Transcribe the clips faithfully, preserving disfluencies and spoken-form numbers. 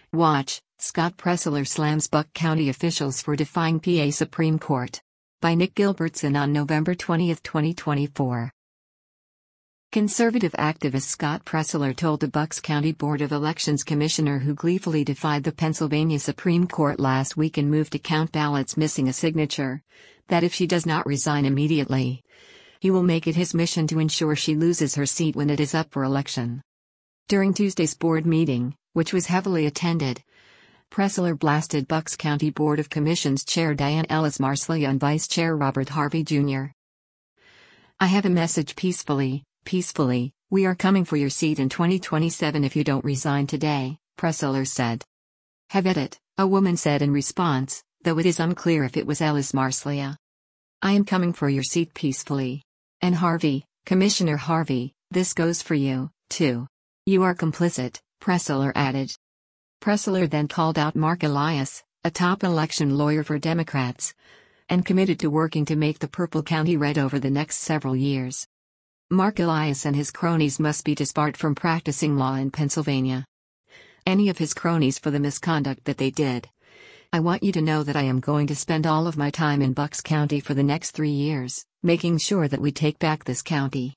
Watch, Scott Presler slams Buck County officials for defying P A Supreme Court. By Nick Gilbertson on November twentieth, twenty twenty-four. Conservative activist Scott Presler told the Bucks County Board of Elections commissioner, who gleefully defied the Pennsylvania Supreme Court last week and moved to count ballots missing a signature, that if she does not resign immediately, he will make it his mission to ensure she loses her seat when it is up for election. During Tuesday's board meeting, which was heavily attended, Presler blasted Bucks County Board of Commissions Chair Diane Ellis Marslia and Vice Chair Robert Harvey Junior "I have a message peacefully, peacefully, we are coming for your seat in twenty twenty-seven if you don't resign today," Presler said. "Have at it," a woman said in response, though it is unclear if it was Ellis Marslia. "I am coming for your seat peacefully. And Harvey, Commissioner Harvey, this goes for you, too. You are complicit," Presler added. Presler then called out Mark Elias, a top election lawyer for Democrats, and committed to working to make the Purple County red over the next several years. Mark Elias and his cronies must be disbarred from practicing law in Pennsylvania. Any of his cronies for the misconduct that they did. "I want you to know that I am going to spend all of my time in Bucks County for the next three years, making sure that we take back this county."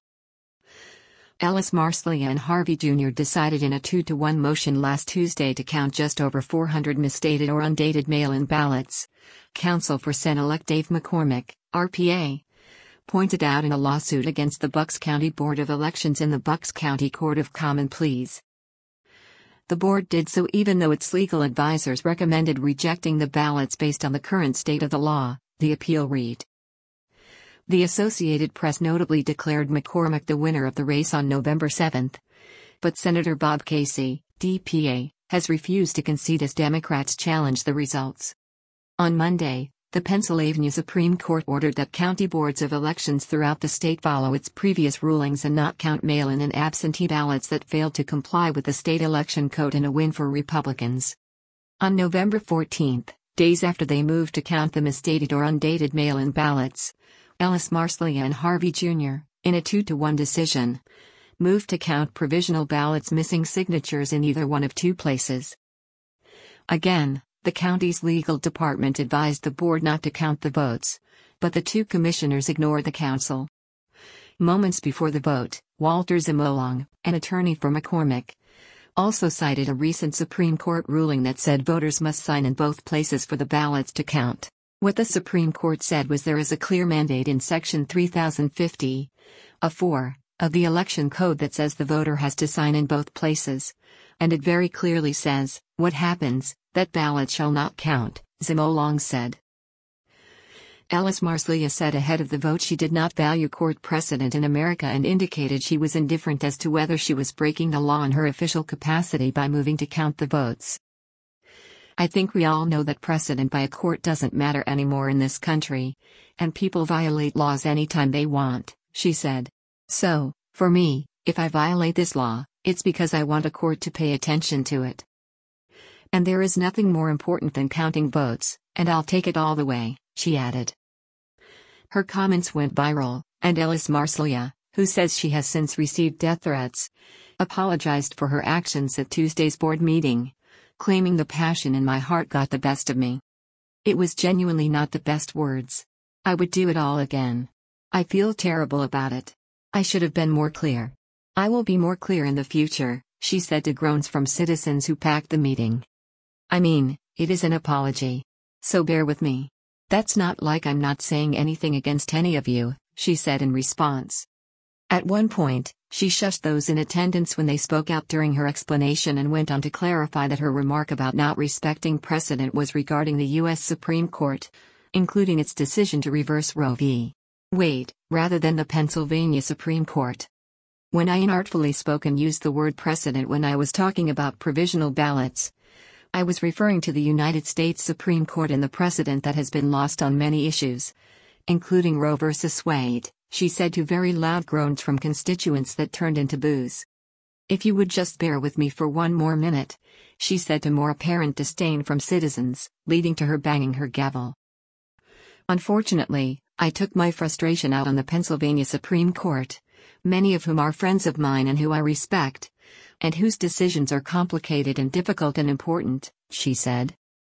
Ellis Marslia and Harvey Junior decided in a two to one motion last Tuesday to count just over four hundred misstated or undated mail-in ballots. Counsel for Senate-elect Dave McCormick, R P A, pointed out in a lawsuit against the Bucks County Board of Elections in the Bucks County Court of Common Pleas. The board did so even though its legal advisors recommended rejecting the ballots based on the current state of the law, the appeal read. The Associated Press notably declared McCormick the winner of the race on November seventh. But Senator Bob Casey, D P A, has refused to concede as Democrats challenge the results. On Monday, the Pennsylvania Supreme Court ordered that county boards of elections throughout the state follow its previous rulings and not count mail-in and absentee ballots that failed to comply with the state election code, in a win for Republicans. On November fourteenth, days after they moved to count the misstated or undated mail-in ballots, Ellis Marslia and Harvey Junior, in a two to one decision, moved to count provisional ballots missing signatures in either one of two places. Again, the county's legal department advised the board not to count the votes, but the two commissioners ignored the counsel. Moments before the vote, Walter Zimolong, an attorney for McCormick, also cited a recent Supreme Court ruling that said voters must sign in both places for the ballots to count. What the Supreme Court said was there is a clear mandate in Section three thousand fifty, A four, of the Election Code that says the voter has to sign in both places. And it very clearly says, what happens, that ballot shall not count, Zimolong said. Ellis Marslia said ahead of the vote she did not value court precedent in America and indicated she was indifferent as to whether she was breaking the law in her official capacity by moving to count the votes. "I think we all know that precedent by a court doesn't matter anymore in this country, and people violate laws anytime they want," she said. "So, for me, if I violate this law, it's because I want a court to pay attention to it. And there is nothing more important than counting votes, and I'll take it all the way," she added. Her comments went viral, and Ellis Marslia, who says she has since received death threats, apologized for her actions at Tuesday's board meeting, claiming the passion in my heart got the best of me. "It was genuinely not the best words. I would do it all again. I feel terrible about it. I should have been more clear. I will be more clear in the future," she said to groans from citizens who packed the meeting. "I mean, it is an apology. So bear with me. That's not like I'm not saying anything against any of you," she said in response. At one point, she shushed those in attendance when they spoke out during her explanation and went on to clarify that her remark about not respecting precedent was regarding the U S Supreme Court, including its decision to reverse Roe v. Wade, rather than the Pennsylvania Supreme Court. "When I inartfully spoke and used the word precedent when I was talking about provisional ballots, I was referring to the United States Supreme Court and the precedent that has been lost on many issues, including Roe versus Wade," she said to very loud groans from constituents that turned into boos. "If you would just bear with me for one more minute," she said to more apparent disdain from citizens, leading to her banging her gavel. "Unfortunately, I took my frustration out on the Pennsylvania Supreme Court, many of whom are friends of mine and who I respect, And whose decisions are complicated and difficult and important, she said.